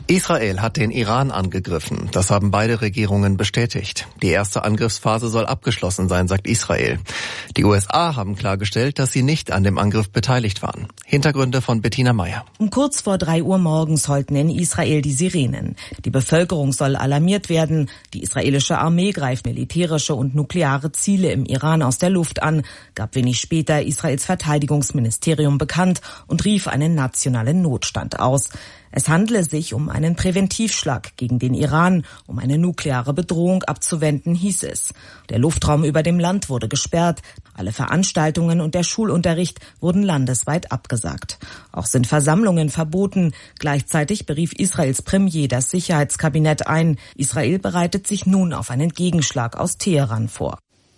Israel hat den Iran angegriffen. Das haben beide Regierungen bestätigt. Die erste Angriffsphase soll abgeschlossen sein, sagt Israel. Die USA haben klargestellt, dass sie nicht an dem Angriff beteiligt waren. Hintergründe von Bettina Meyer. Um kurz vor 3 Uhr morgens heulten in Israel die Sirenen. Die Bevölkerung soll alarmiert werden. Die israelische Armee greift militärische und nukleare Ziele im Iran aus der Luft an, gab wenig später Israels Verteidigungsministerium bekannt und rief einen nationalen Notstand aus. Es handele sich um einen Präventivschlag gegen den Iran, um eine nukleare Bedrohung abzuwenden, hieß es. Der Luftraum über dem Land wurde gesperrt. Alle Veranstaltungen und der Schulunterricht wurden landesweit abgesagt. Auch sind Versammlungen verboten. Gleichzeitig berief Israels Premier das Sicherheitskabinett ein. Israel bereitet sich nun auf einen Gegenschlag aus Teheran vor.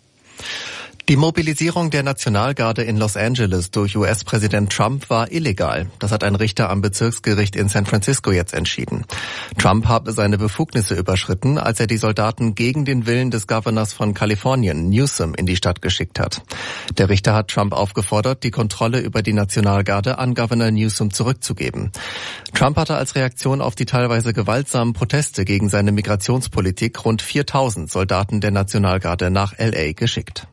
Die Mobilisierung der Nationalgarde in Los Angeles durch US-Präsident Trump war illegal. Das hat ein Richter am Bezirksgericht in San Francisco jetzt entschieden. Trump habe seine Befugnisse überschritten, als er die Soldaten gegen den Willen des Gouverneurs von Kalifornien, Newsom, in die Stadt geschickt hat. Der Richter hat Trump aufgefordert, die Kontrolle über die Nationalgarde an Gouverneur Newsom zurückzugeben. Trump hatte als Reaktion auf die teilweise gewaltsamen Proteste gegen seine Migrationspolitik rund 4.000 Soldaten der Nationalgarde nach L.A. geschickt.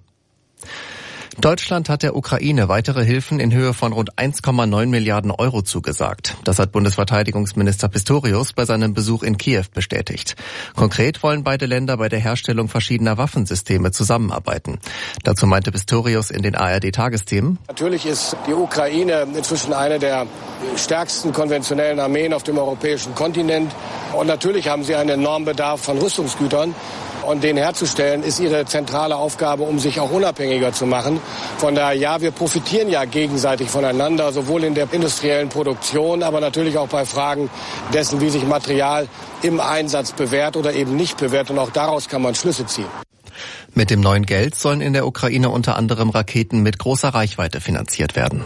Deutschland hat der Ukraine weitere Hilfen in Höhe von rund 1,9 Milliarden Euro zugesagt. Das hat Bundesverteidigungsminister Pistorius bei seinem Besuch in Kiew bestätigt. Konkret wollen beide Länder bei der Herstellung verschiedener Waffensysteme zusammenarbeiten. Dazu meinte Pistorius in den ARD-Tagesthemen: Natürlich ist die Ukraine inzwischen eine der stärksten konventionellen Armeen auf dem europäischen Kontinent. Und natürlich haben sie einen enormen Bedarf von Rüstungsgütern. Und den herzustellen, ist ihre zentrale Aufgabe, um sich auch unabhängiger zu machen. Von daher, ja, wir profitieren ja gegenseitig voneinander, sowohl in der industriellen Produktion, aber natürlich auch bei Fragen dessen, wie sich Material im Einsatz bewährt oder eben nicht bewährt. Und auch daraus kann man Schlüsse ziehen. Mit dem neuen Geld sollen in der Ukraine unter anderem Raketen mit großer Reichweite finanziert werden.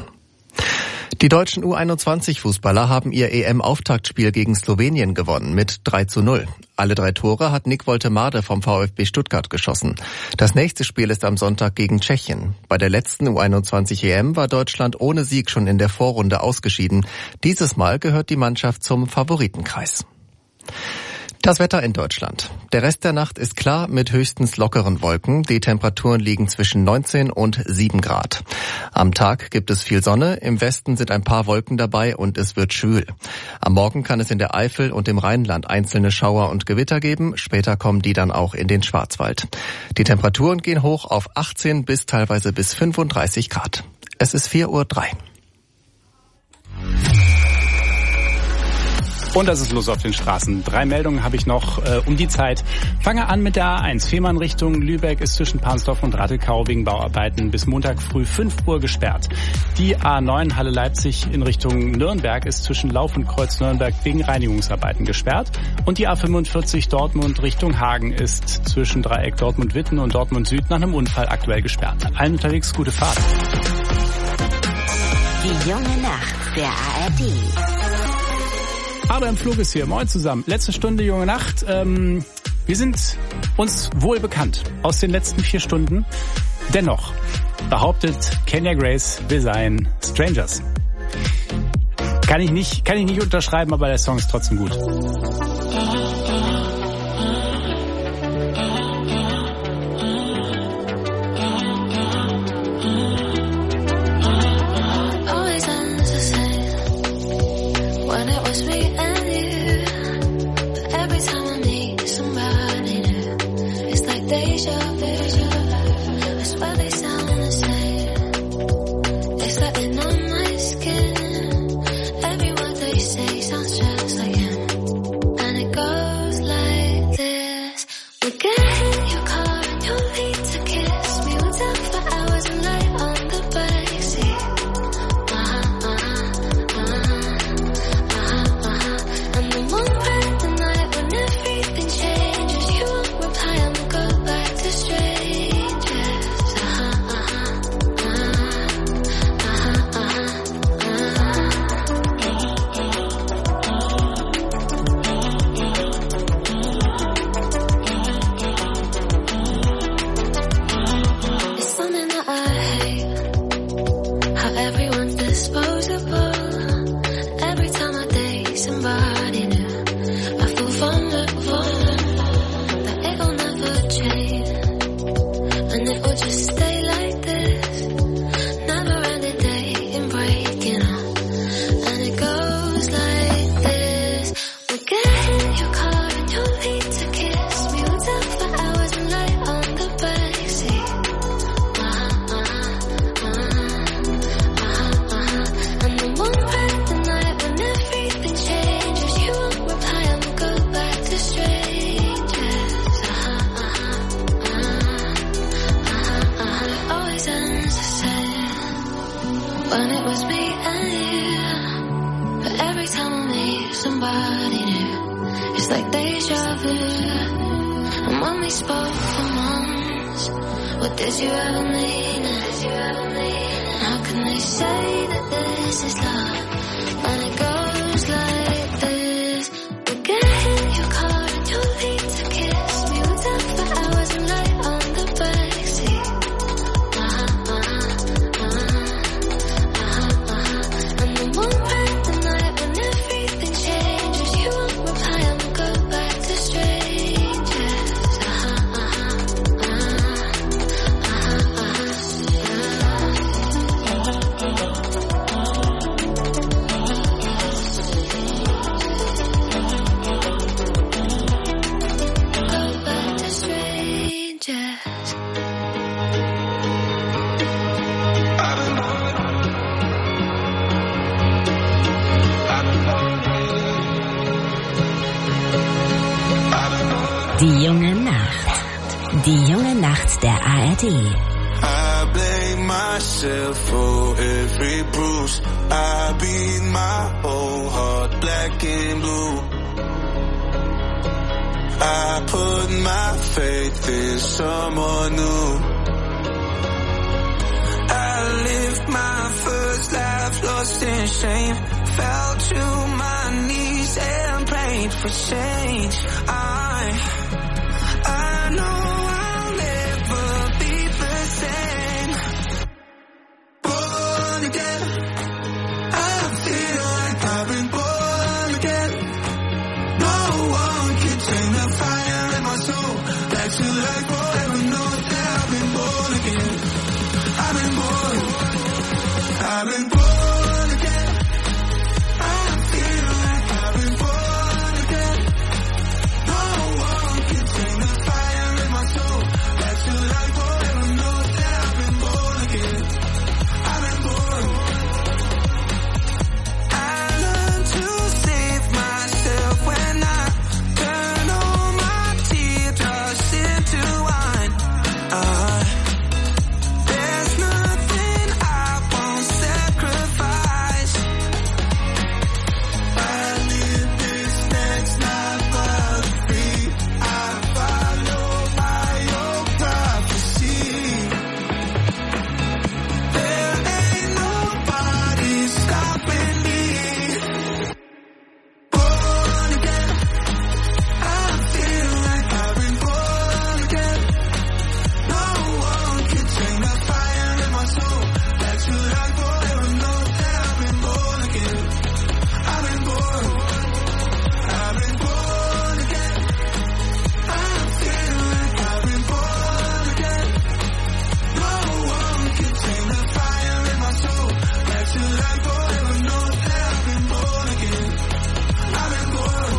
Die deutschen U21-Fußballer haben ihr EM-Auftaktspiel gegen Slowenien gewonnen mit 3:0. Alle 3 Tore hat Nick Woltemade vom VfB Stuttgart geschossen. Das nächste Spiel ist am Sonntag gegen Tschechien. Bei der letzten U21-EM war Deutschland ohne Sieg schon in der Vorrunde ausgeschieden. Dieses Mal gehört die Mannschaft zum Favoritenkreis. Das Wetter in Deutschland. Der Rest der Nacht ist klar mit höchstens lockeren Wolken. Die Temperaturen liegen zwischen 19 und 7 Grad. Am Tag gibt es viel Sonne. Im Westen sind ein paar Wolken dabei und es wird schwül. Am Morgen kann es in der Eifel und im Rheinland einzelne Schauer und Gewitter geben. Später kommen die dann auch in den Schwarzwald. Die Temperaturen gehen hoch auf 18 bis teilweise bis 35 Grad. Es ist 4:03 Uhr. Und das ist los auf den Straßen. 3 Meldungen habe ich noch um die Zeit. Fange an mit der A1. Fehmarn Richtung Lübeck ist zwischen Pansdorf und Rattekau wegen Bauarbeiten bis Montag früh 5 Uhr gesperrt. Die A9 Halle Leipzig in Richtung Nürnberg ist zwischen Lauf und Kreuz Nürnberg wegen Reinigungsarbeiten gesperrt. Und die A45 Dortmund Richtung Hagen ist zwischen Dreieck Dortmund-Witten und Dortmund Süd nach einem Unfall aktuell gesperrt. Allen unterwegs gute Fahrt. Die junge Nacht der ARD. Adrian Flug ist hier. Moin zusammen. Letzte Stunde, junge Nacht. Wir sind uns wohl bekannt aus den letzten 4 Stunden. Dennoch behauptet Kenya Grace, wir seien Strangers. Kann ich nicht unterschreiben, aber der Song ist trotzdem gut. Every word they say sounds just like him. And it goes body new. It's like deja vu. And when we spoke for months, what did you ever mean it? And how can they say that this is love when it goes like this? We get in your car and you leave to kiss me. We're down for hours and late on the backseat. And the one random night when everything changes, you won't reply and we'll go back to strangers. Go back to strangers. Die junge Nacht. Die junge Nacht der ARD. I blame myself for every bruise. I beat my whole heart black and blue. I put my faith in someone new. I lived my first life lost in shame. Fell to my knees and prayed for change. I know I'll never be the same. Born again, I feel like I've been born again. No one can turn the fire in my soul back to life forever. Know that I've been born again. I've been born again. I feel like I've been born again. No one can turn the fire in my soul back to life forever. Know that I've been born again. I've been born. I learned to save myself when I turn all my teardrops into wine. There's nothing I won't sacrifice. I live this next life but free. I follow my own prophecy. There ain't nobody stopping me. Born again, I feel like I've been born again. No one can turn the fire in my soul back to life forever. Know that I've been born again. I've been born. I've been born again. I feel like I've been born again. No one can turn the fire in my soul back to life forever. Know that I've been born again. I've been born.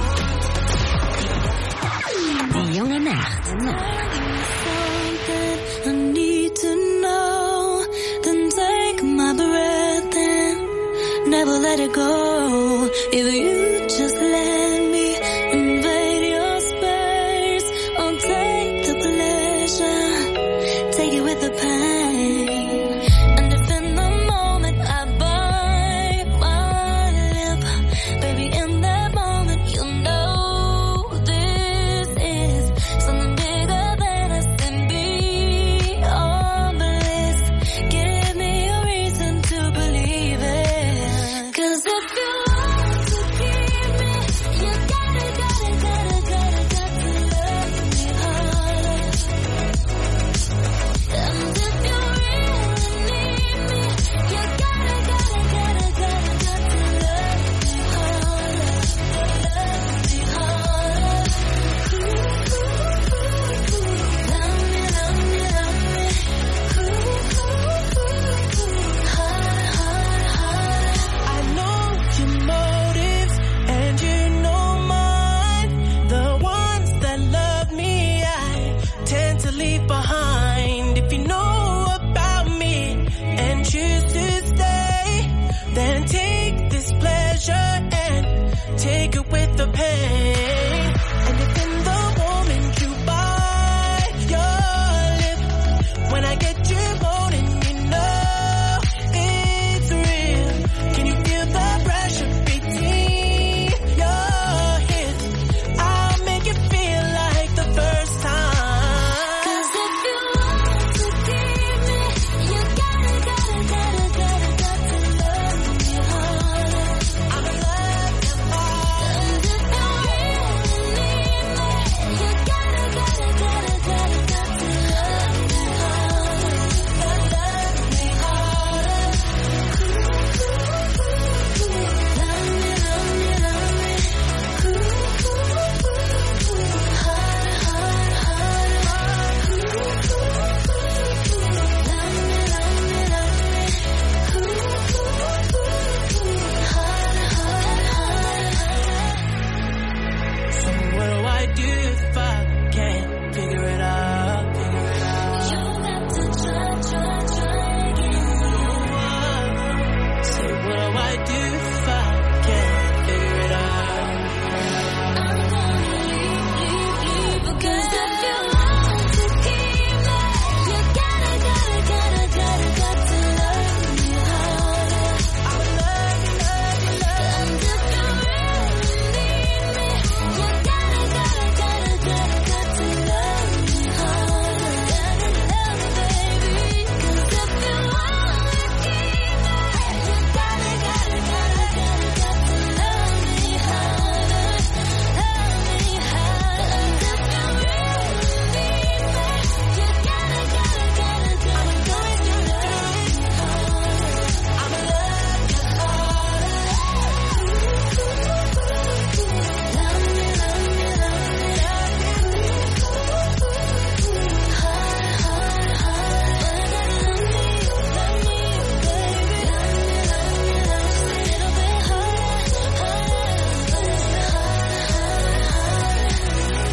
Die junge Nacht. Something I need to know. Then take my breath and never let it go. If you just let me invade your space, I'll take the pleasure, take it with the pain. And if in the moment I bite my lip, baby, in that moment you'll know this is something bigger than us and beyond bliss. Give me a reason to believe it. 'Cause if you want to keep me, you gotta love me harder. And if you really need me, you gotta love me harder. Love me harder. I know your motives and you know mine. The ones that love me, I tend to leave behind. If you know about me and choose to stay, then take this pleasure and take it with the pain. And if in the moment you bite your lip, when I get you moaning, you know it's real. Can you feel the pressure between your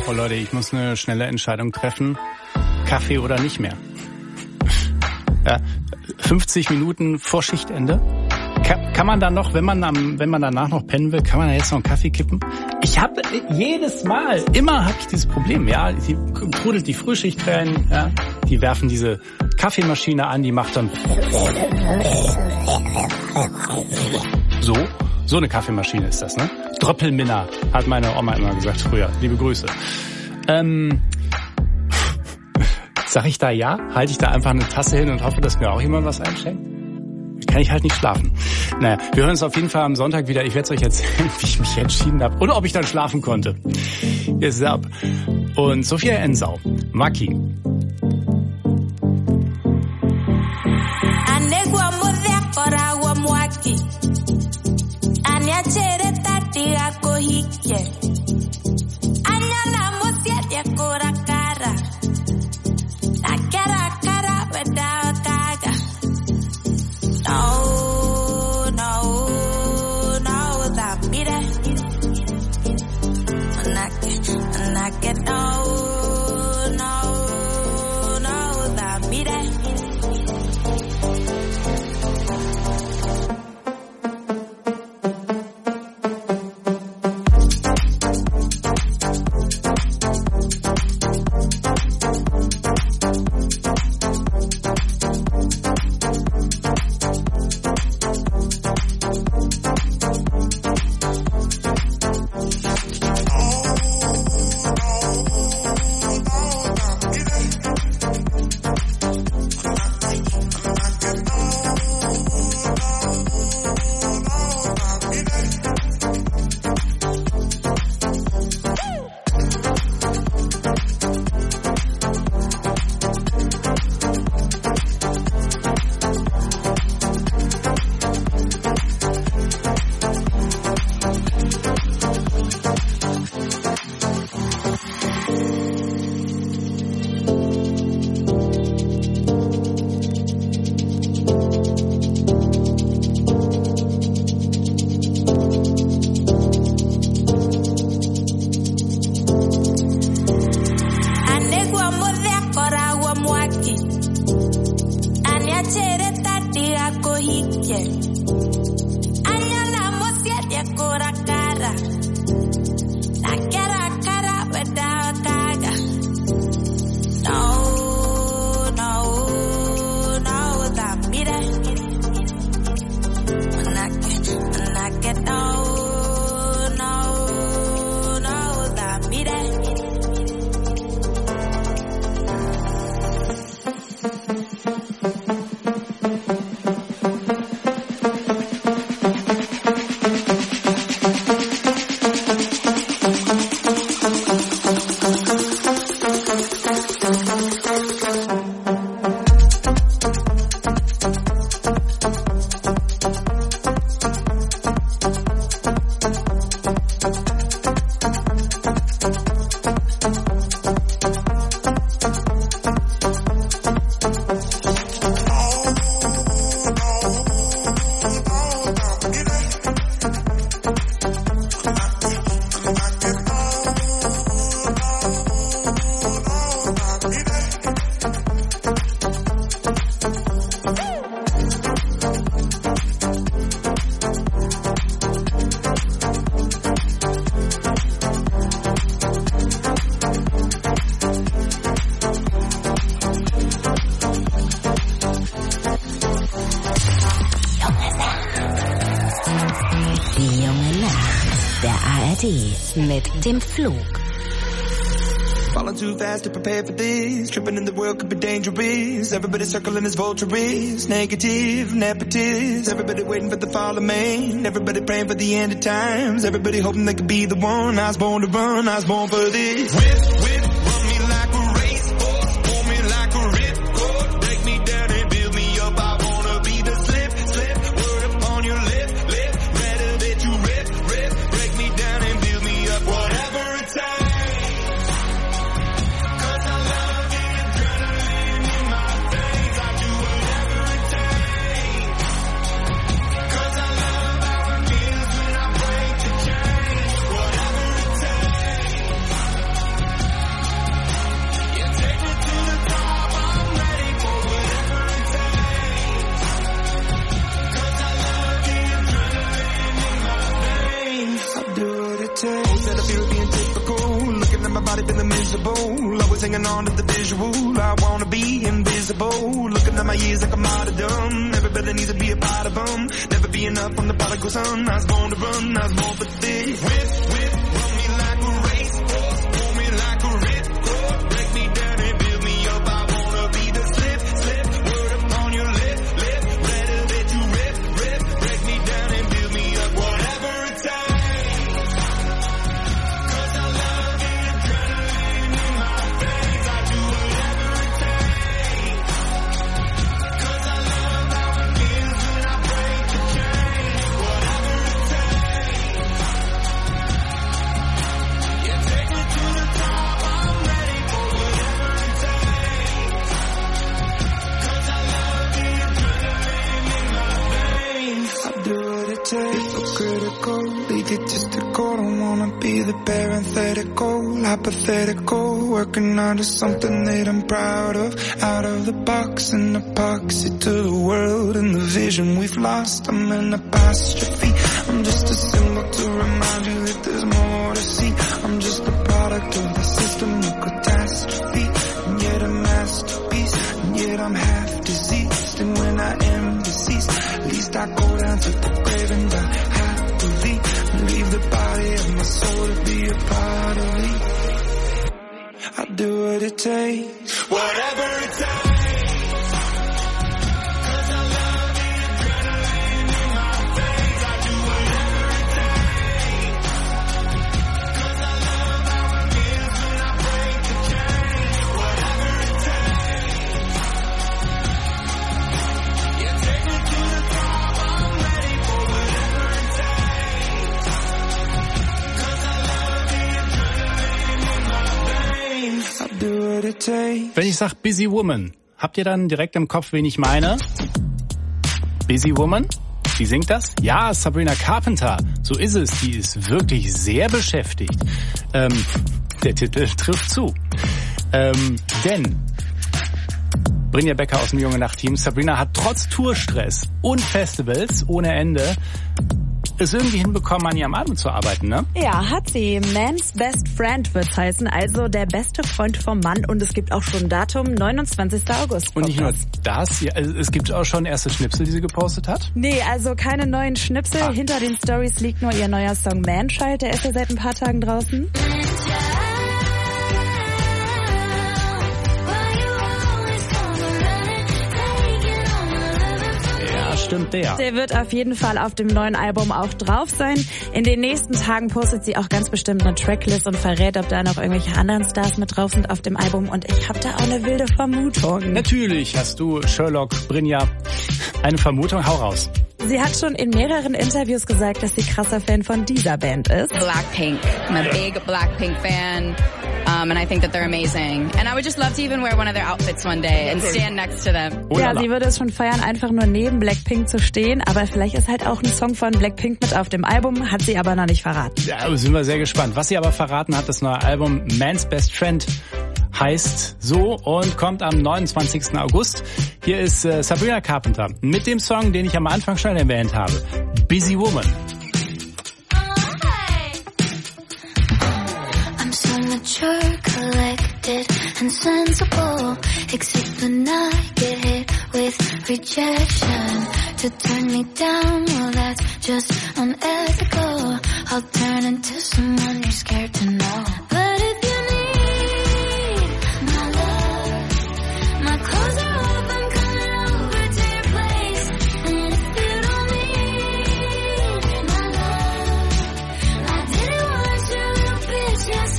Oh Leute, ich muss eine schnelle Entscheidung treffen. Kaffee oder nicht mehr. Ja, 50 Minuten vor Schichtende. Kann man dann noch, wenn man danach noch pennen will, kann man da jetzt noch einen Kaffee kippen? Ich habe immer habe ich dieses Problem. Ja, die trudelt die Frühschicht rein, ja, die werfen diese Kaffeemaschine an, die macht dann so eine Kaffeemaschine ist das, ne? Dröppelminna, hat meine Oma immer gesagt früher. Liebe Grüße. Sag ich da ja? Halte ich da einfach eine Tasse hin und hoffe, dass mir auch jemand was einschenkt? Kann ich halt nicht schlafen. Naja, wir hören uns auf jeden Fall am Sonntag wieder. Ich werde es euch erzählen, wie ich mich entschieden habe oder ob ich dann schlafen konnte. Hier ist ab. Und Sophia Ensau, Maki. Mit dem Flug. Falling too fast to prepare for this. Tripping in the world could be dangerous. Everybody circling as vultures. Negative, nepotist. Everybody waiting for the fall of man. Everybody praying for the end of times. Everybody hoping they could be the one. I was born to run, I was born for this. Whip, run me like a racehorse. Pull me like a ripcord. Break me down and build me up. I wanna be the slip. Word upon your lip. Rather that you rip. Break me down and build me up. Whatever it takes. body feeling miserable. Always hanging on to the visual. I wanna be invisible. Looking at my years like I'm out of dumb. Everybody needs to be a part of them. Never be enough on the prodigal son. I was born to run, I was born for this. Whip, run me like a racehorse. Pull me like a ripcord. Break me down and build me up. I wanna be the slip. Word upon your lip. Better that you rip. Break me down and build me up. Whatever it takes. Critical, egotistical, don't wanna be the parenthetical, hypothetical, working under something that I'm proud of, out of the box, an epoxy to the world and the vision we've lost. I'm an apostrophe, I'm just a symbol to remind you that there's more to see. I'm just a product of the system of catastrophe, and yet a masterpiece, and yet I'm half diseased, and when I am deceased, at least I go down to the grave and die happily, and leave the body of my soul to be a part of me. I do what it takes, whatever it takes. Wenn ich sag Busy Woman, habt ihr dann direkt im Kopf, wen ich meine? Busy Woman? Wie singt das? Ja, Sabrina Carpenter. So ist es. Die ist wirklich sehr beschäftigt. Der Titel trifft zu. Denn Brynja Becker aus dem Junge Nacht-Team, Sabrina hat trotz Tourstress und Festivals ohne Ende es irgendwie hinbekommen, an ihrem Album zu arbeiten, ne? Ja, hat sie. Man's Best Friend wird's heißen, also der beste Freund vom Mann. Und es gibt auch schon ein Datum, 29. August. Und nicht nur das, ja, es gibt auch schon erste Schnipsel, die sie gepostet hat? Nee, also keine neuen Schnipsel. Hinter den Stories liegt nur ihr neuer Song Man-Child, der ist ja seit ein paar Tagen draußen. Stimmt der. Der wird auf jeden Fall auf dem neuen Album auch drauf sein. In den nächsten Tagen postet sie auch ganz bestimmt eine Tracklist und verrät, ob da noch irgendwelche anderen Stars mit drauf sind auf dem Album. Und ich habe da auch eine wilde Vermutung. Natürlich hast du, Sherlock, Brynja, eine Vermutung. Hau raus. Sie hat schon in mehreren Interviews gesagt, dass sie krasser Fan von dieser Band ist. Blackpink. I'm a big Blackpink fan. And I think that they're amazing. And I would just love to even wear one of their outfits one day and stand next to them. Ja, sie würde es schon feiern, einfach nur neben Blackpink zu stehen. Aber vielleicht ist halt auch ein Song von Blackpink mit auf dem Album, hat sie aber noch nicht verraten. Ja, sind wir sehr gespannt. Was sie aber verraten hat, das neue Album Man's Best Friend heißt so und kommt am 29. August. Hier ist Sabrina Carpenter mit dem Song, den ich am Anfang schon erwähnt habe. Busy Woman. Mature, collected, and sensible. Except when I get hit with rejection. To turn me down, well that's just unethical. I'll turn into someone you're scared to know. But if you need my love, my clothes are off, I'm coming over to your place. And if you don't need my love, I didn't want your little bitch, yes.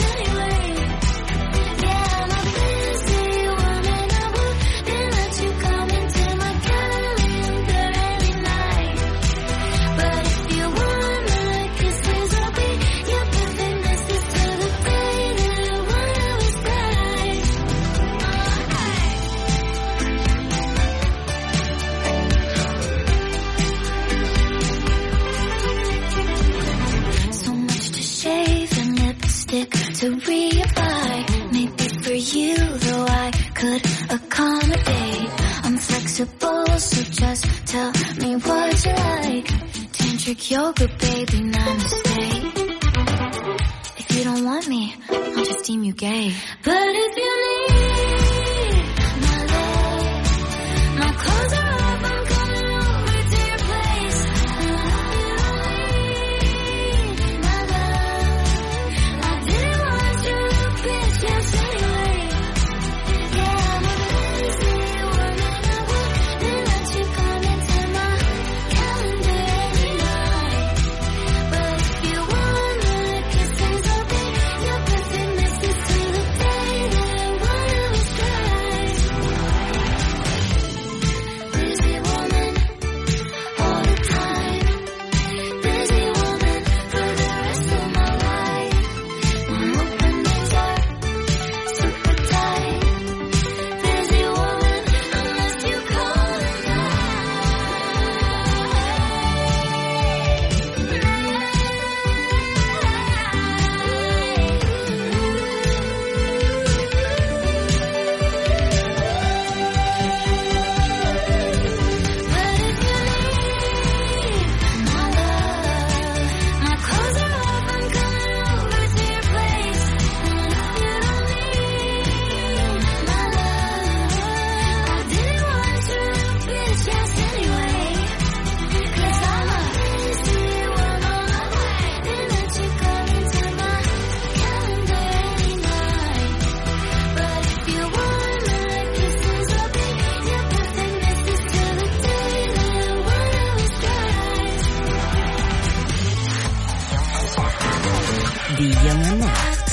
To reapply, maybe for you, though I could accommodate. I'm flexible, so just tell me what you like. Tantric yoga, baby, namaste. If you don't want want me, I'll just deem you gay. But if you need my love, my clothes are off, I'm coming over to your place. And if you need my love, I didn't want you to bitch, yes anyway. Yeah, I'm a busy woman, I wouldn't let you come into my calendar any night. But if you wanna kiss things up, your perfect misses to the day that one of us tries. Busy woman, all the time. Busy woman for the rest of my life. My openings are super tight. Busy woman, unless you call it my clothes are off, I'm coming over to your place. And if you don't need my love, I didn't want you to bitch, yes anyway. 'Cause I'm a busy woman, didn't let you come into my calendar any night. But if you wanna kiss things up, your perfect misses to the day that one of us tries. Die junge Nacht.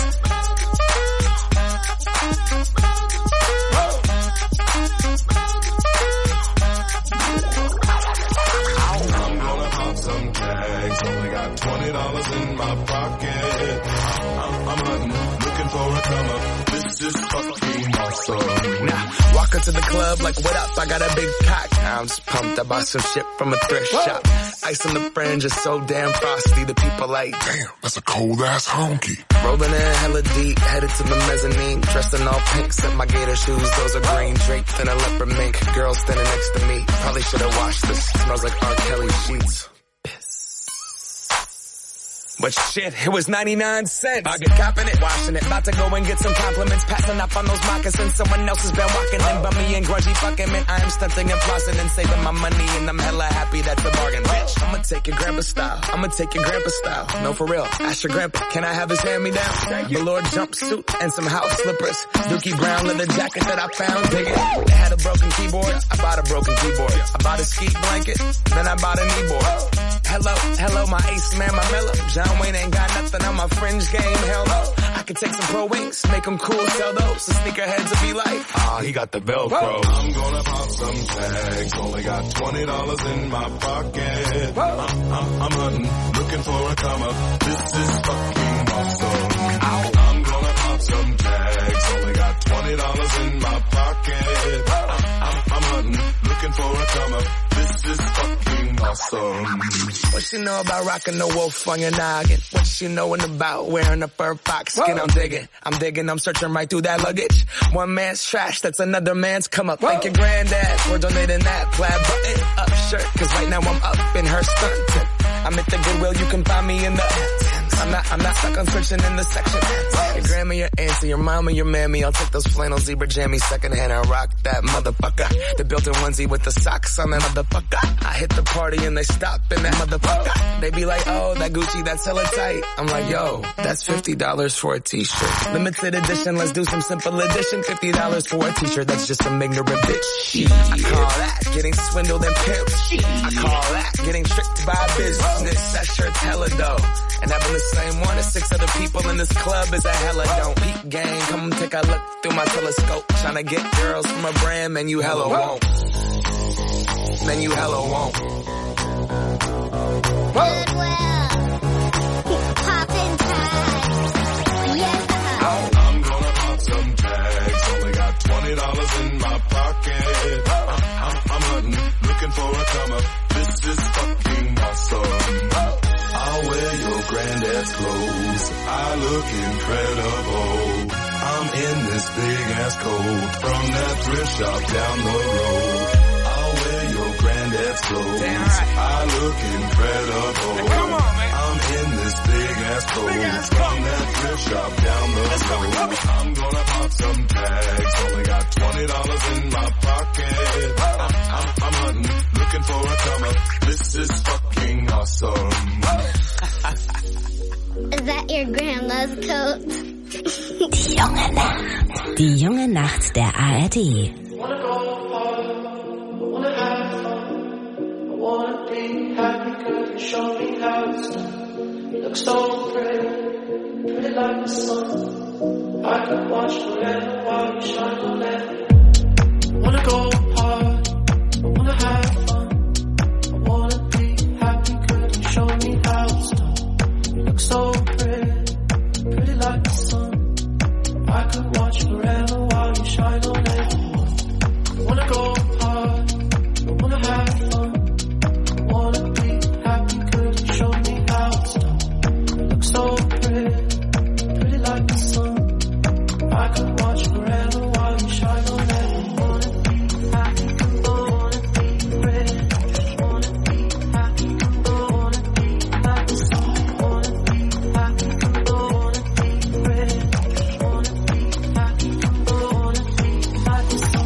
I'm gonna pop some tags. Only got $20 in my pocket. I'm hunting, looking for a come up. This is fucking awesome. Now, walk up to the club like, what up? I got a big cock. I'm just pumped. I bought some shit from a thrift shop. Ice on the fringe is so damn frosty. The people like, Damn, that's a cold ass honky. rolling in hella deep, headed to the mezzanine. Dressed in all pink, set my gator shoes. Those are green, draped in a leopard mink. Girl standing next to me. Probably should have washed this. Smells like R. Kelly sheets. But shit, it was 99 cents. I get copping it, washing it. About to go and get some compliments. Passing up on those moccasins. Someone else has been walking in. Bummy and grungy fucking man. I am stunting and flossing and saving my money. And I'm hella happy that's a bargain, bitch. I'ma take your grandpa style. I'ma take your grandpa style. No, for real. Ask your grandpa, can I have his hand-me-down? Velour jumpsuit and some house slippers. Dookie brown leather jacket that I found. Dig it. It had a broken keyboard. I bought a broken keyboard. I bought a ski blanket. Then I bought a kneeboard. Hello, my ace man, my mellow. John Wayne ain't got nothing on my fringe game, hell no. I could take some pro wings, make them cool, sell those. The sneakerheads will be like, he got the Velcro. I'm gonna pop some tags. Only got $20 in my pocket. I'm hunting, looking for a come up. This is fucking awesome. I'm gonna pop some tags. Only got $20 in my pocket. I'm hunting, looking for a come up. This is fucking awesome. What she know about rocking the wolf on your noggin? What she knowin' about wearing a fur fox skin? I'm digging, I'm searching right through that luggage. One man's trash, that's another man's come up. Thank your granddad for donating that plaid button up shirt. Cause right now I'm up in her skirt. I'm at the Goodwill, you can find me in the I'm not stuck on searching in the section. Your grandma, your auntie, your mama, your mammy. I'll take those flannel zebra jammies secondhand and rock that motherfucker. The built-in onesie with the socks on that motherfucker. I hit the party and they stop in that motherfucker. They be like, oh, that Gucci, that's hella tight. I'm like, yo, that's $50 for a t-shirt. Limited edition, let's do some simple edition. $50 for a t-shirt, that's just some ignorant bitch. I call that getting swindled and pimped. I call that getting tricked by business. That shirt's hella dope. And having the same one as 6 other people in this club is a hella don't. Peep gang, come take a look through my telescope. Tryna get girls from a brand, man, you hella won't. Man, you hella won't. Goodwill. Poppin' tags. Yeah. I'm gonna pop some tags. Only got $20 in my pocket. I'm hunting, looking for a come up. This is fucking awesome. I'll wear your granddad's clothes. I look incredible. I'm in this big ass coat from that thrift shop down the road. I'll wear your granddad's granddad's clothes. I look incredible. Now, come on, man. I'm in this big ass coat from that thrift shop down the road. I'm gonna pop some tags. Only got $20 in my pocket. I'm hunting, looking for a come up. This is fucking awesome. Is that your grandma's coat? Die junge Nacht. Die junge Nacht der ARD. Wanna go hard, I wanna have fun, I wanna be happy, could you show me how it's done? You look so pretty, pretty like the sun. I could watch forever while you shine on it. Wanna go hard, I wanna have fun, I wanna be happy, could you show me how it's done? You look so pretty, pretty like the sun. I could watch forever while you shine on it. Wanna go hard, I wanna have fun, I wanna be happy, could you show me how it's done? You look so pretty, pretty like the sun. I could watch forever while you shine on it. Wanna be happy, wanna be pretty, wanna be happy, wanna be like the sun. Wanna be happy, wanna be pretty, wanna be happy, wanna be like the sun.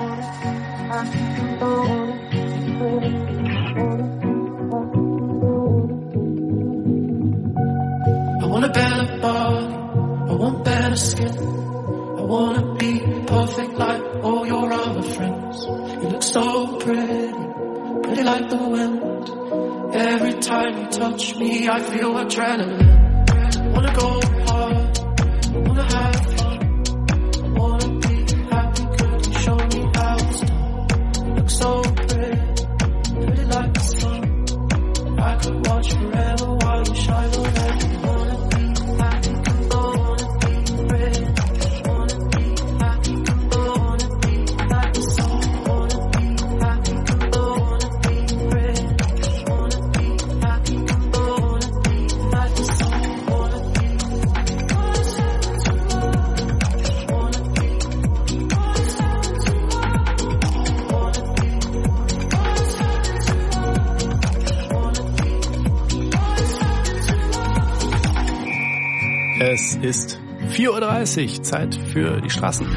I want a better body, I want better skin. I wanna be perfect like all your other friends. You look so pretty, pretty like the wind. Every time you touch me, I feel adrenaline. I wanna go hard, I wanna have fun, I wanna be happy, could you show me how it's done? You look so pretty, pretty like the sun. I could watch forever while you shine on it. Wanna be happy, wanna be pretty, wanna be happy, wanna be like the sun. Wanna be happy, wanna be pretty, wanna be happy, wanna be like the sun. Wanna be, Es ist 4:30 Uhr, Zeit für die Straßen.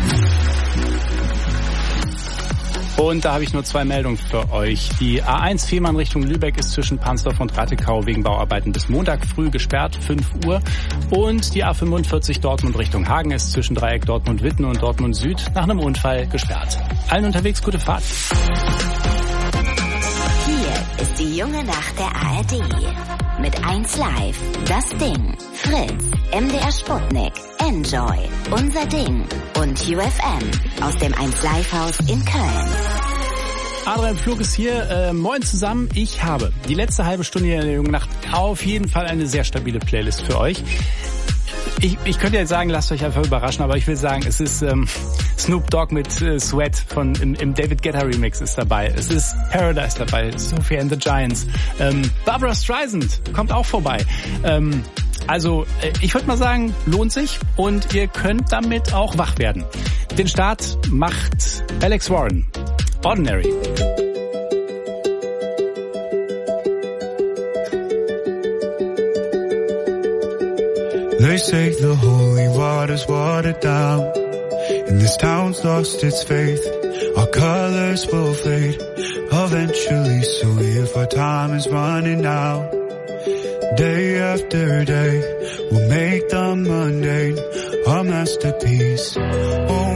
Und da habe ich nur 2 Meldungen für euch. Die A1 Fehmarn Richtung Lübeck ist zwischen Pansdorf und Rattekau wegen Bauarbeiten bis Montag früh gesperrt, 5 Uhr. Und die A45 Dortmund Richtung Hagen ist zwischen Dreieck Dortmund-Witten und Dortmund Süd nach einem Unfall gesperrt. Allen unterwegs gute Fahrt. Hier ist die junge Nacht der ARD. Mit 1 Live, Das Ding, Fritz, MDR Sputnik, Enjoy, Unser Ding und UFM aus dem 1 Live Haus in Köln. Adrian Flug ist hier. Moin zusammen. Ich habe die letzte halbe Stunde hier in der jungen Nacht auf jeden Fall eine sehr stabile Playlist für euch. Ich könnte jetzt sagen, lasst euch einfach überraschen, aber ich will sagen, es ist Snoop Dogg mit Sweat im David Guetta Remix ist dabei. Es ist Paradise dabei, Sophie and the Giants. Barbra Streisand kommt auch vorbei. Also ich würde mal sagen, lohnt sich und ihr könnt damit auch wach werden. Den Start macht Alex Warren. Ordinary. They say the holy water's watered down, and this town's lost its faith. Our colors will fade eventually, so if our time is running out, day after day, we'll make the mundane our masterpiece. Oh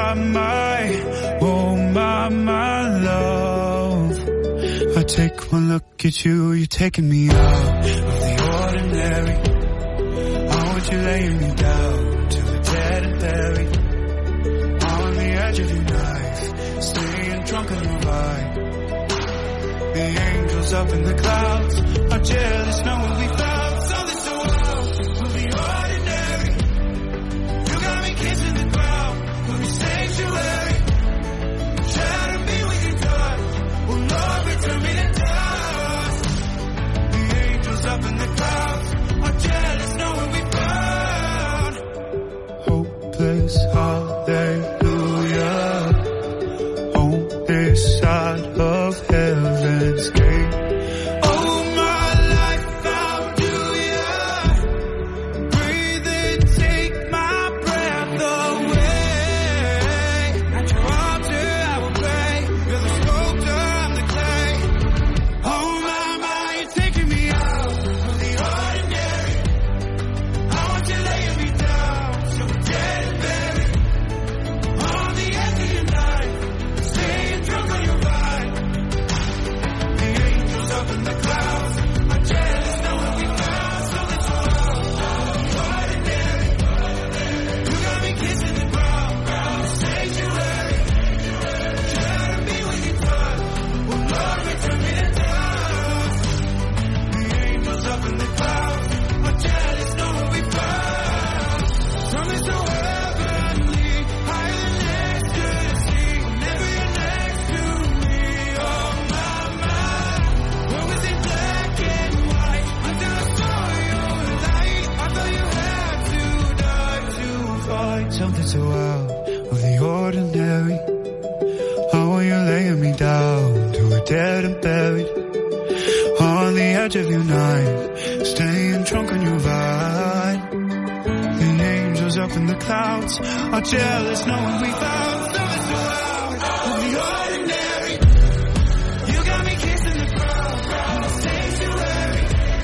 my love, I take one look at you, you're taking me out of the ordinary. You laying me down to the dead and buried on the edge of your knife, staying drunk on your ride. The angels up in the clouds are jealous, know what we found. Something so wild, we'll be ordinary. You got me kissing the ground, we'll be sanctuary. Shadow me with your touch, will Lord return me to dust. The angels up in the clouds are jealous, know what we found. Hopeless, hallelujah. On this side of heaven, something so out of the ordinary. How are you laying me down to a dead and buried on the edge of your night, staying drunk on your vine. The angels up in the clouds are jealous knowing we found something so out of the ordinary. You got me kissing the ground, the sanctuary.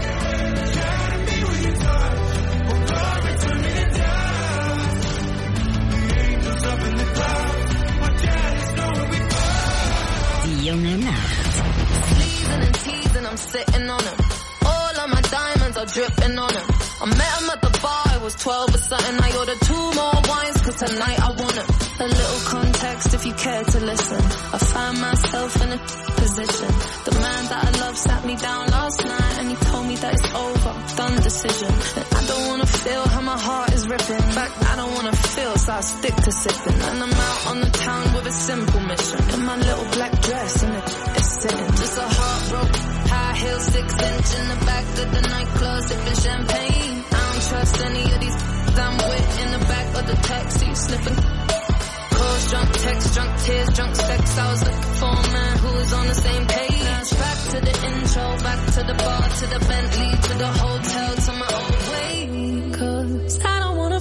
Trying to be with you, touch, oh God, return me to dust. The angels up in the clouds are jealous knowing we found. Die junge Nacht. Sleezing and teasing, I'm sitting on him. All of my diamonds are dripping on him. I met him at the bar, it was 12 or something. I ordered 2 more wines, cause tonight I want him. A little context if you care to listen. I find myself in a position. The man that I love sat me down last night and he told me that it's over, done decision. And I don't wanna feel how my heart is ripping. In fact, I don't wanna feel, so I stick to sipping. And I'm out on the town with a simple mission. In my little black dress and it's sitting. Just a heartbroken, high heel 6-inch in the back of the nightclub sipping champagne. I don't trust any of these I'm with in the back of the taxi sniffing. Calls, drunk texts, drunk tears, drunk sex. I was looking for a man who was on the same page. Now it's back to the intro, back to the bar, to the Bentley, to the hotel, to my old way. Cause I don't wanna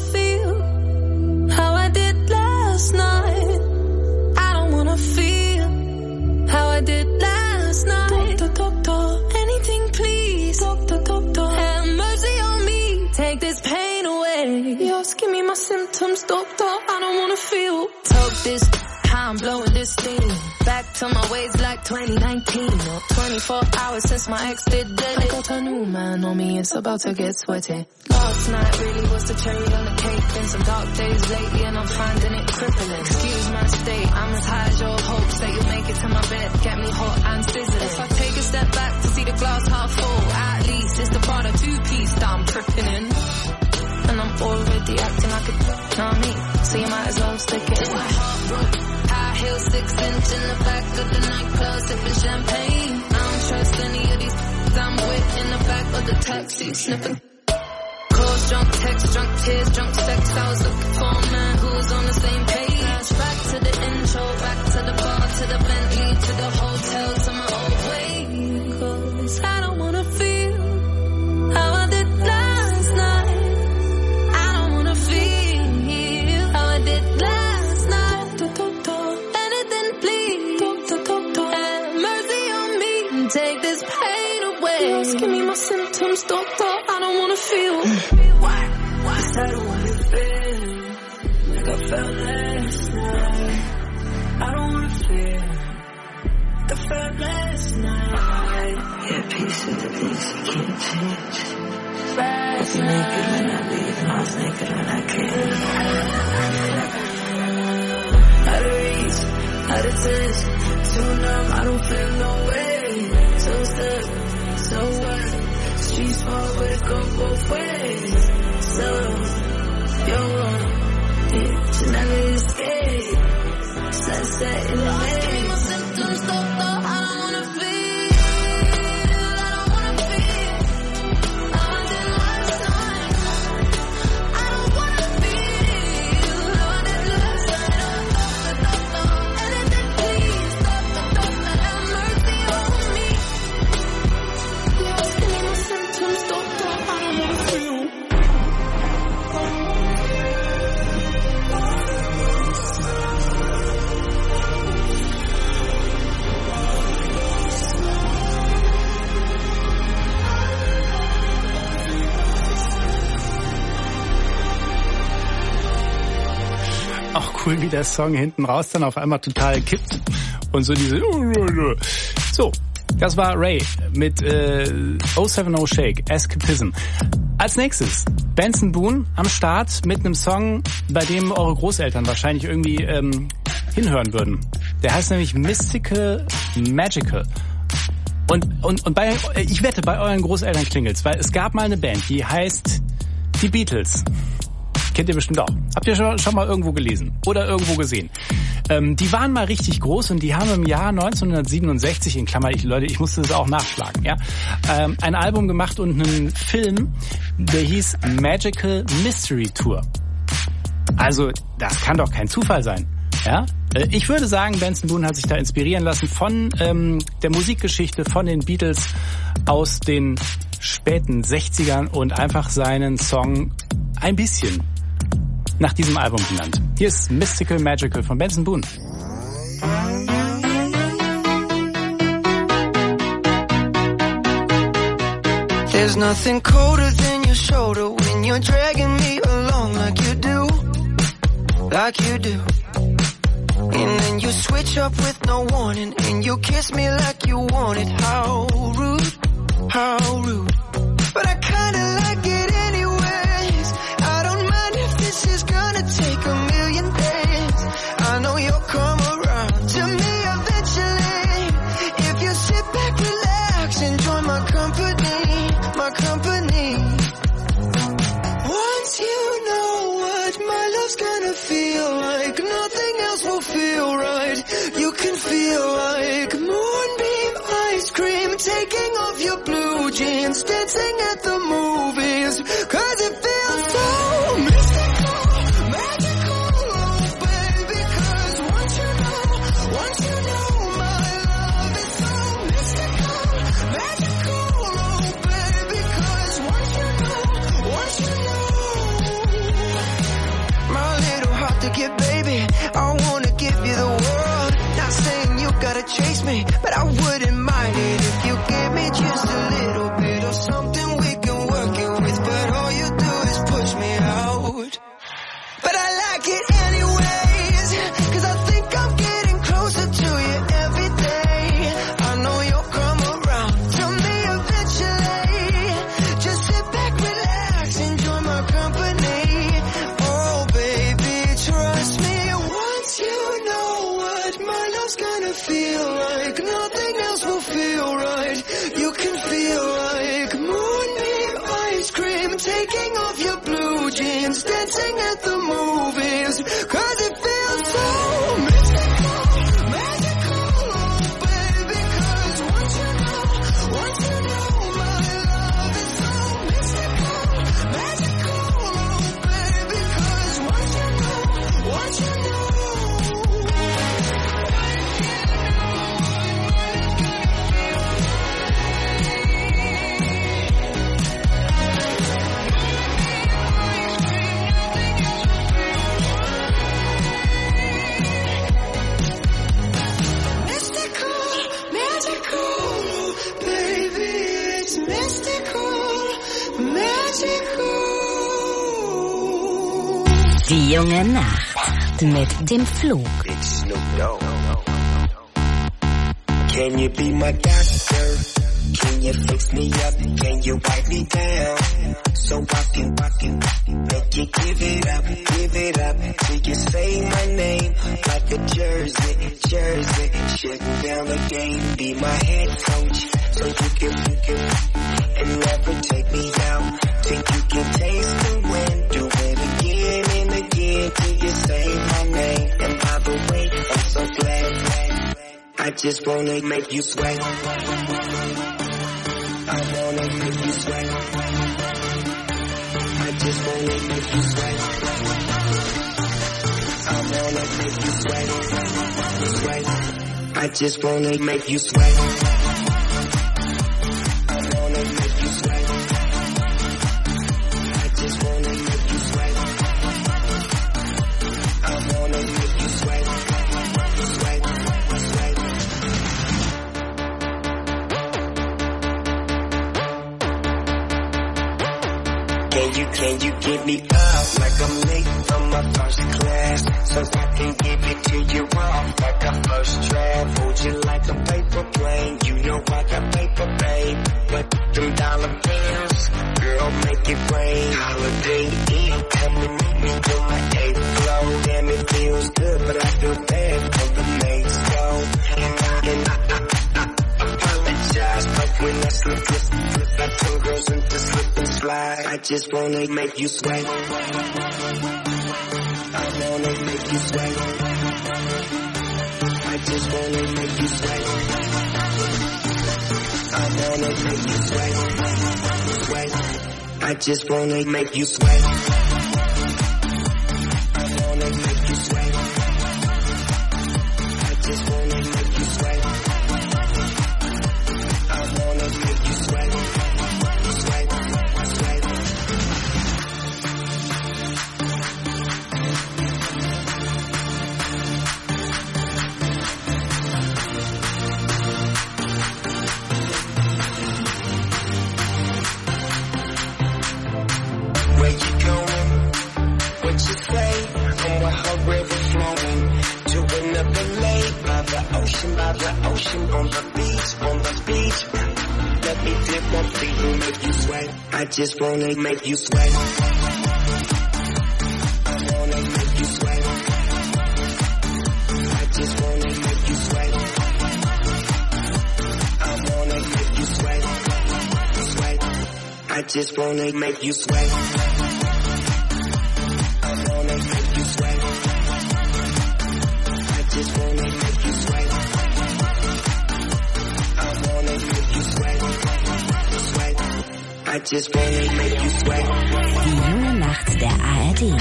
feel how I did last night. I don't wanna feel how I did last night. Doctor, anything please. Doctor, have mercy on me. Take this pain away. Just give me my symptoms, doctor. I don't wanna feel. Talk this, how I'm blowing this steam. Back to my ways like 2019. 24 hours since my ex did dead. I got a new man on me, it's about to get sweaty. Last night really was the cherry on the cake. Been some dark days lately and I'm finding it crippling. Excuse my state, I'm as high as your hopes that you'll make it to my bed. Get me hot and sizzling. If I take a step back to see the glass half full, at least it's the part of 2-piece that I'm tripping in. And I'm already acting like a know me, so you might as well stick it in. My heart broke, high heel 6-inch in the back of the nightclub sipping champagne. I don't trust any of these I'm with in the back of the taxi sniffing. Calls, drunk texts, drunk tears, drunk sex. I was looking for a man who was on the same page. Now it's back to the intro, back to the bar, to the Bentley, to the hotel, to my old way. Cause I don't wanna feel how I did last night. I don't wanna feel how I did last night. Anything please. Have mercy on me and take this pain away. Just give me my symptoms, doctor. I don't wanna feel. Why? Cause I don't wanna feel like I felt last night. I don't wanna feel like I felt last night. Yeah, peace with the things you can't change. I was naked when I leave and I was naked when I came. Out of reach, out of touch, too numb, I don't feel no way. So stuck, so what? Streets fall but it go both ways. So, you're wrong, yeah, should never escape. Sunset in the haze. Give me my symptoms, doctor, I don't wanna feel. I don't wanna feel how I did last night. I don't wanna feel how I did last night. Doctor, anything please. Doctor, have mercy on me. Just give me my symptoms, doctor, I don't wanna feel. Auch cool, wie der Song hinten raus dann auf einmal total kippt und so diese... So, das war Ray mit 070 Shake, Escapism. Als nächstes Benson Boone am Start mit einem Song, bei dem eure Großeltern wahrscheinlich irgendwie hinhören würden. Der heißt nämlich Mystical Magical. Und bei, ich wette, bei euren Großeltern klingelt's, weil es gab mal eine Band, die heißt die Beatles. Kennt ihr bestimmt auch. Habt ihr schon mal irgendwo gelesen oder irgendwo gesehen. Die waren mal richtig groß und die haben im Jahr 1967, in Klammer, ich musste das auch nachschlagen, ja, ein Album gemacht und einen Film, der hieß Magical Mystery Tour. Also, das kann doch kein Zufall sein. Ja? Ich würde sagen, Benson Boone hat sich da inspirieren lassen von der Musikgeschichte, von den Beatles aus den späten 60ern und einfach seinen Song ein bisschen nach diesem Album genannt. Hier ist Mystical Magical von Benson Boone. There's nothing colder than your shoulder when you're dragging me along like you do. And then you switch up with no warning and you kiss me like you want it. How rude. But I kinda like it anyways. I don't mind if this is gonna take a million days. I know you'll come around to me eventually. If you sit back, relax, enjoy my company. Once you know what my love's gonna feel like, nothing else will feel right. You can feel like moonbeam ice cream, taking off your blue jeans, dancing at the movies, 'cause it feels so mystical, magical, oh baby, 'cause once you know my love is so mystical, magical, oh baby, 'cause once you know. My little heart to get, baby, I wanna give you the world. Not saying you gotta chase me, but I wouldn't mind it if you give me just a little bit of something we can work it with, but all you do is push me out. But I like it anyways, 'cause I think I'm getting closer to you every day. I know you'll come around to me eventually. Just sit back, relax, enjoy my company. Oh baby, trust me, once you know what my love's gonna feel like, nothing else will feel right. You can feel like moonbeam ice cream, taking off your blue jeans, dancing at the movies, 'cause it feels so mystical, magical, oh baby, 'cause once you know my love is so mystical, magical, oh baby, 'cause once you know. Mystical, magical, baby, it's mystical, magical. Die junge Nacht mit dem Flug. Can you be my doctor? Can you fix me up? Can you wipe me down? So I can make you give it up till you say my name like a jersey, shutting down the game. Be my head coach, so you can and never take me out till you can taste the wind. Do it again and again till you say my name. And by the way, I'm so glad. I just wanna make you sweat. I wanna make you sweat. I just wanna make you sweat. I wanna make you sweat. I just wanna make you sweat. I wanna make you sweat. I just wanna make you sweat. I wanna make you sweat. Can you give me up like I'm late from my first class, so I can give it to you off like a first draft. Hold you like a paper plane, you know I got paper, babe. But them dollar bills, girl, make it rain. Holiday Inn, come and meet me on my 8th floor. Damn, it feels good, but I feel bad for the mates go. And I apologize, but when I slip, I told girls into slip and slide. I just wanna make you sweat. I wanna make you sweat. I just wanna make you sweat. I wanna make you sweat. I just wanna make you sweat. I ocean, on the beach. Let me dip my feet and make you sweat. I just wanna make you sweat. I wanna make you sweat. I just wanna make you sweat. I wanna make you sweat. Sweat. I just wanna make you sweat. I wanna make you sweat. I just wanna make you sweat. I wanna make you sweat. Sweat. I just wanna make you sweat. Die junge Nacht der ARD.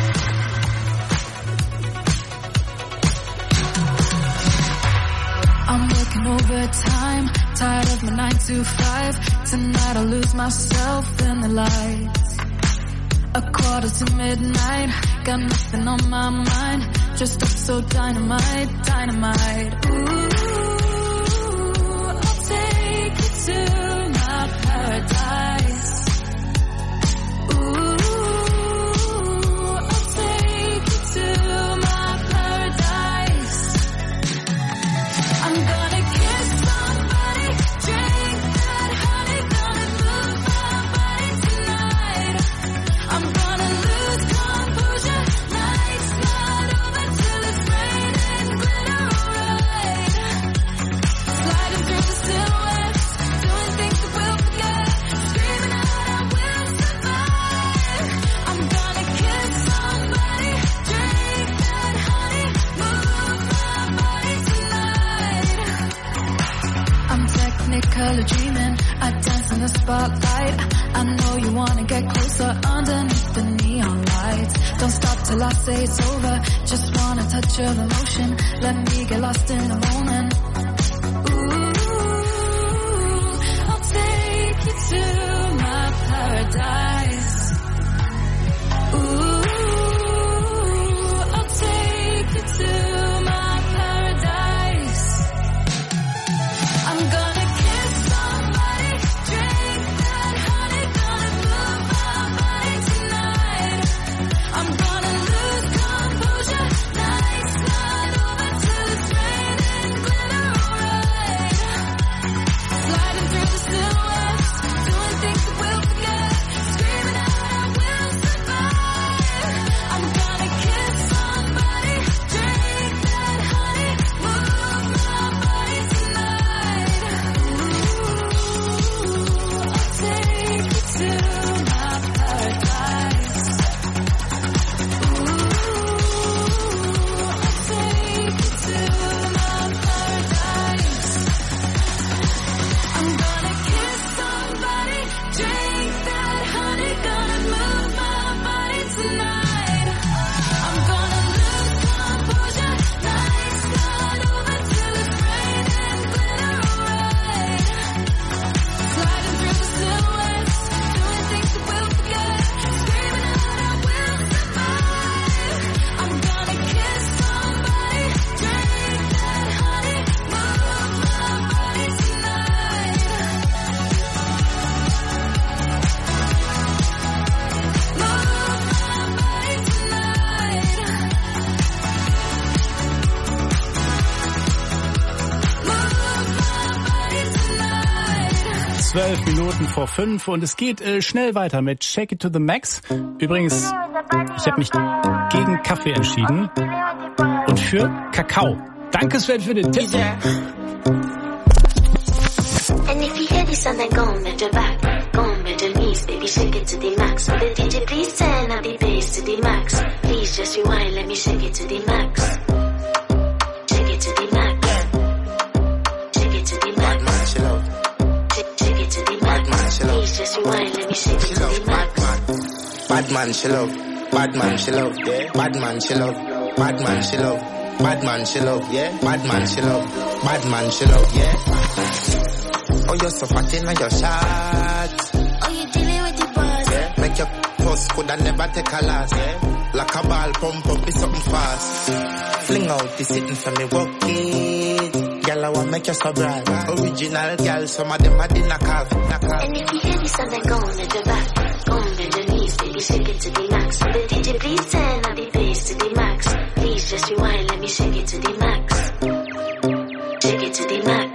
I'm working overtime, tired of my 9 to 5. Tonight I'll lose myself in the lights. 1:45, got nothing on my mind. Just up so dynamite. Ooh, I'll take you to my paradise. Ooh, I'll take you to my paradise. I'm gonna kiss somebody, drink that honey, gonna move my body tonight. I'm gonna lose composure, nights not over till it's raining glitter, alright. Sliding through the silhouettes, doing things that we'll forget, screaming out I will survive. I'm gonna kiss somebody, drink that honey, move my body tonight. I'm technicolor dreaming, I dance in the spotlight. I know you wanna get closer underneath the neon lights. Don't stop till I say it's over, just want a touch of emotion. Let me get lost in the moment. Ooh, I'll take you to my paradise. Ooh, I'll take you to my paradise. I'm gonna kiss somebody, drink that honey, gonna move my body tonight. I'm gonna lose composure, nights not over till it's raining glitter, alright. Sliding through the silhouettes, doing things that we'll forget, screaming out I will survive. I'm gonna kiss somebody, drink that honey, move my body tonight. Ooh, I'll take you to my paradise. Ooh, I'll take you to my paradise. I'm gonna kiss somebody, drink that honey, gonna move my body tonight. I'm gonna lose composure, nights not over till it's raining glitter, alright. Sliding through the silhouettes, doing things that we'll forget, screaming out I will survive. I'm gonna kiss somebody, drink that honey, move my body tonight. Move my body tonight. Move my body tonight. 12 Minuten vor 5 und es geht schnell weiter mit Shake It to the Max. Übrigens, ich habe mich gegen Kaffee entschieden und für Kakao. Danke Sven für den Tipp. And if you hear this song, then go on bend your back, go on bend your knees, baby, shake it to the max. Will the DJ please turn up the bass to the max? Please just rewind, let me shake it to the max. Shake it to the max. Shake it to the max. Shake it to the max. Please just rewind, let me shake it to the max. Bad man, she love. Bad man, she love. Yeah. Bad man, she love. Bad man, she love. Bad man, she love. Yeah. Bad man, she love. Bad man, she love. Yeah. Oh, you're so fat in your shot. Oh, you dealing with the boss? Yeah. Make your post could I never take a last. Yeah. Like a ball, pump up, be something fast. Fling out the sitting for me, walk it. Girl, I want make you so bright. Original girl, some of them are the knockoff. And if you hear this song, then go on bend your back, go on bend your knees, baby, shake it to the max. Will the DJ please turn up the bass to the max? Please just rewind, let me shake it to the max. Shake it to the max.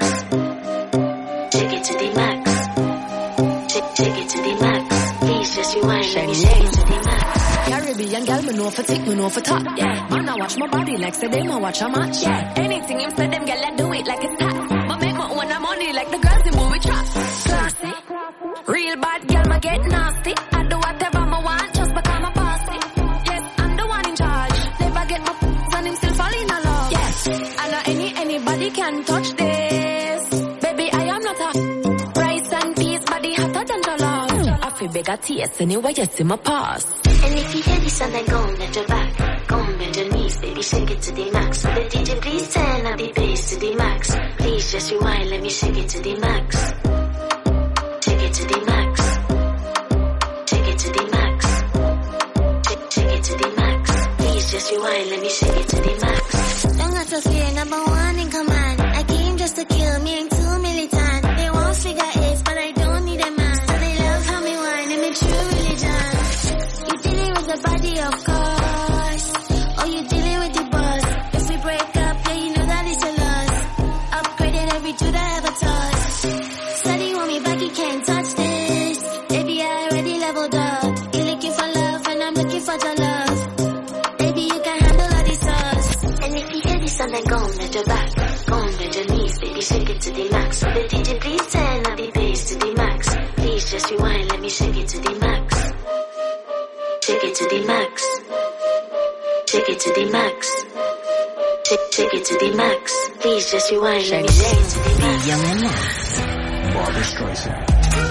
and gal, me know for tick, me know for top. Yeah, man, I watch my body like say them, I watch a match. Yeah, anything him say them, gal, I do it like it's tax. But make my own money like the girls in movie trap. Classy, real bad gal, me get nasty. I do whatever I want just because I'm bossy. Yes, I'm the one in charge. Never get my and him still fall in love. Yes, I know anybody can touch this. Baby, I am not a rice and peas, body hotter than the love. I feel bigger taste anyway, you see my past. And if you hear this song, then go on bend your back, go on bend your knees, baby, shake it to the max. Will the DJ please turn up the bass to the max? Please just rewind, let me shake it to the max. Shake it to the max. Shake it to the max. Shake it to the max. Please just rewind, let me shake it to the max. Don't got to fear, number one in command. I came just to kill me, ain't too militant. They won't figure it, but I don't need a man. So they love how me whine, and me true religion. You dealing with the body, of course. Oh, you dealing with the boss. If we break up, yeah, you know that it's a loss. Upgraded every dude I ever touched. Said he want me back, he can't touch this. Baby, I already leveled up. You're looking for love, and I'm looking for your love. Baby, you can handle all these sauce. And if you hear this song, then go on bend your back, go on bend your knees, baby, shake it to the max. Will the DJ please turn up the bass to the max? Please just rewind, let me shake it to the max. Shake it to the max. Shake it to the max. Shake it to the max. Please just rewind, let me shake it to the max. Barbra Streisand.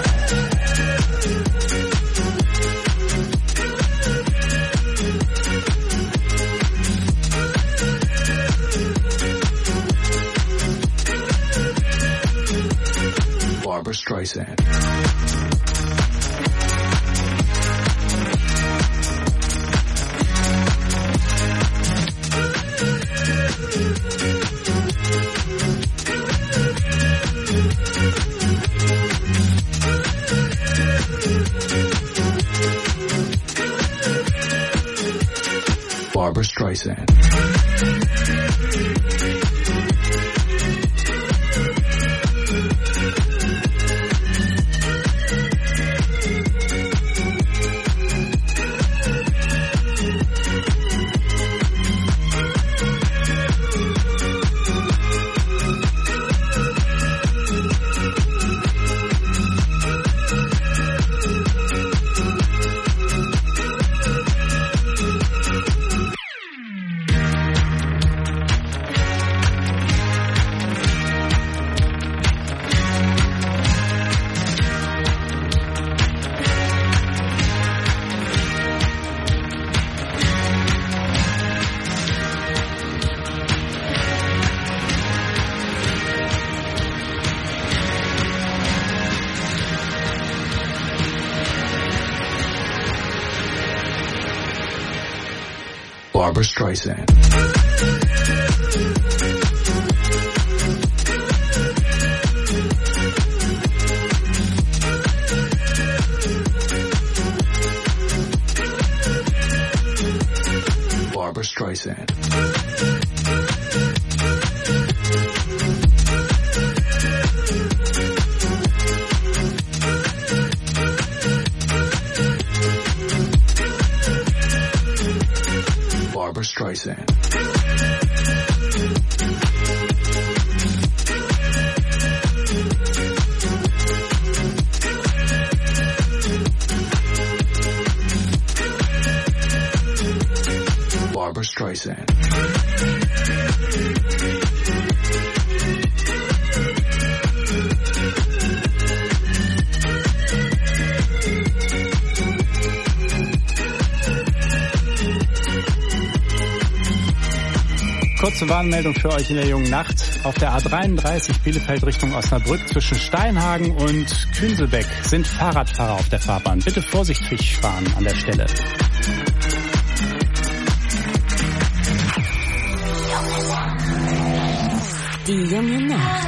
Barbra Streisand. Barbra Streisand. Barbra Streisand. Barbra Streisand. Barbra Streisand. Barbra Streisand. Kurze Warnmeldung für euch in der jungen Nacht. Auf der A33 Bielefeld Richtung Osnabrück zwischen Steinhagen und Künselbeck sind Fahrradfahrer auf der Fahrbahn. Bitte vorsichtig fahren an der Stelle. Die junge Nacht.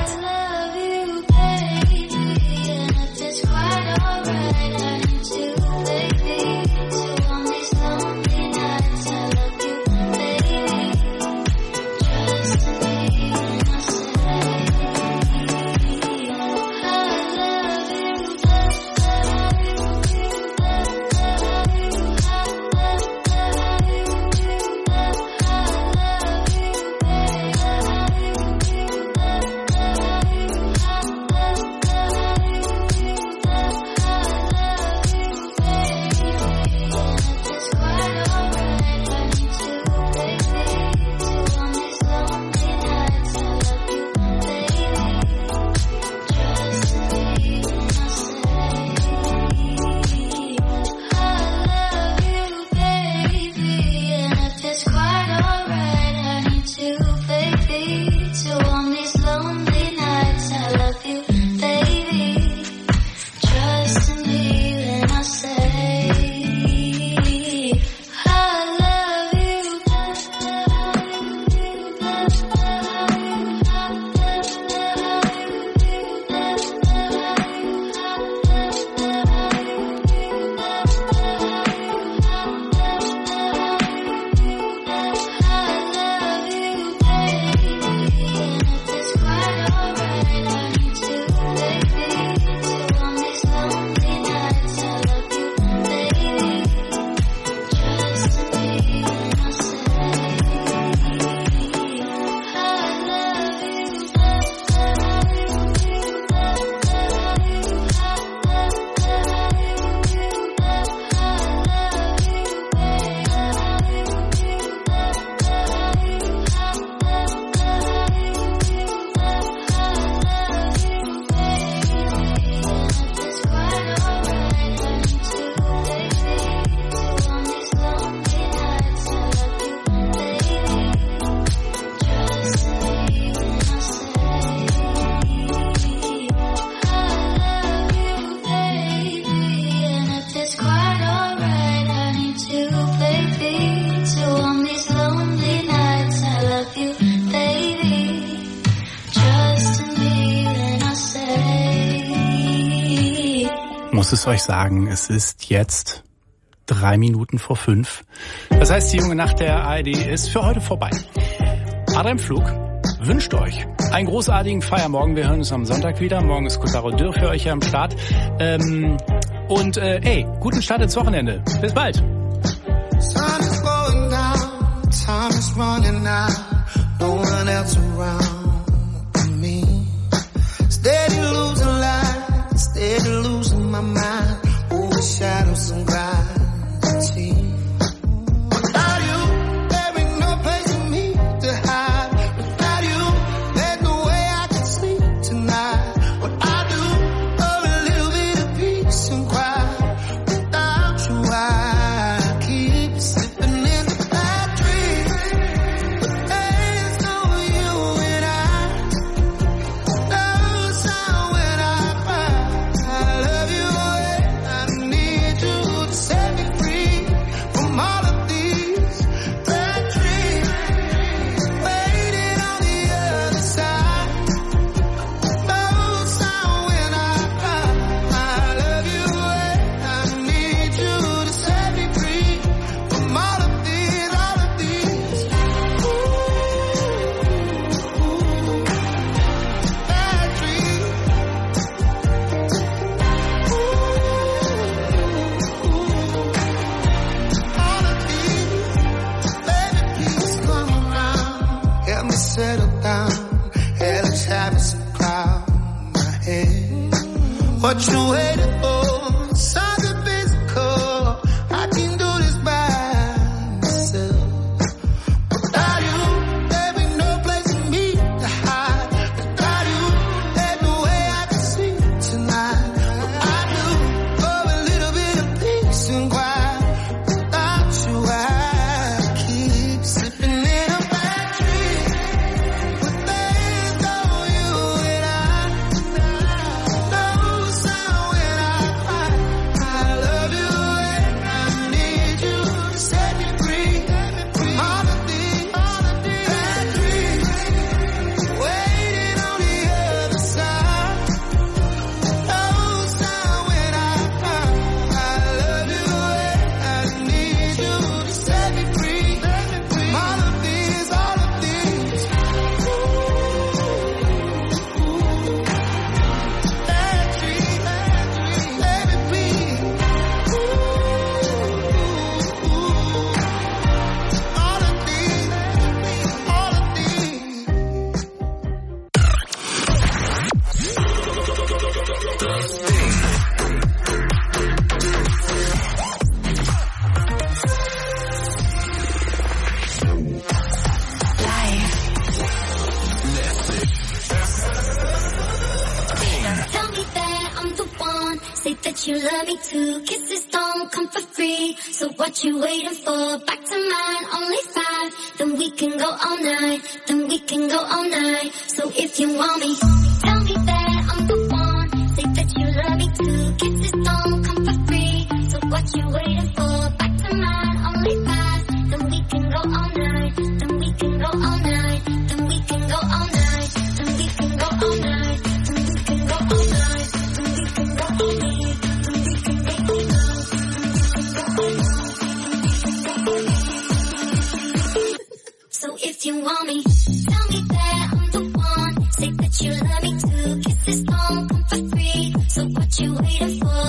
muss es euch sagen, es ist jetzt 3 Minuten vor 5. Das heißt, die junge Nacht der ARD ist für heute vorbei. Adrian Pflug wünscht euch einen großartigen Feiermorgen. Wir hören uns am Sonntag wieder. Morgen ist Cotaro Dürr für euch hier am Start. Guten Start ins Wochenende. Bis bald. Sun is going down, time is running out, no one else around but me. Steady losing light, steady losing my mind, over shadows and gravity. Without you, there ain't no place for me to hide. Without you, there's no way I can sleep tonight. What I do, for a little bit of peace and quiet. Without you, I keep slipping into bad dreams. But there's no you and I. No sound when I cry. I love you and I need you to set me free from all of these bad dreams. Waiting on the other side. No sound when I cry. I love you and I need you to set me free from all of these bad dreams. All of these, baby, please come around. Help me settle down. Hey, let's have some cloud in my head. What you waiting for? Something physical. I can do this by myself. Without you, there ain't no place for me to hide. Without you, there's no way I can sleep tonight. What I do, for a little bit of peace and quiet. Without you, I keep slipping in a bad dream. But there's no you and I. No sound when I cry. I love you and I need you to set me free from all of these bad dreams. Waiting on the other side. No sound when I cry. I love you and I need you to set me free from all of these bad dreams. Baby, please. All of these. Tell me that I'm the one. Say that you love me too. Kisses don't come for free. So what you waiting for? Back to mine, only 5. Then we can go all night. Then we can go all night. So if you want me, tell me that I'm the one. Say that you love me too. Kisses don't come for free. So what you waiting for? Back to mine, only 5. Then we can go all night. Then we can go all night. Then we can go all night. Then we can go all night. Then we can go all night. Then we can go all night. Then we can go all night. So if you want me, tell me that I'm the one. Say that you love me too. Kisses don't come for free. So what you waiting for?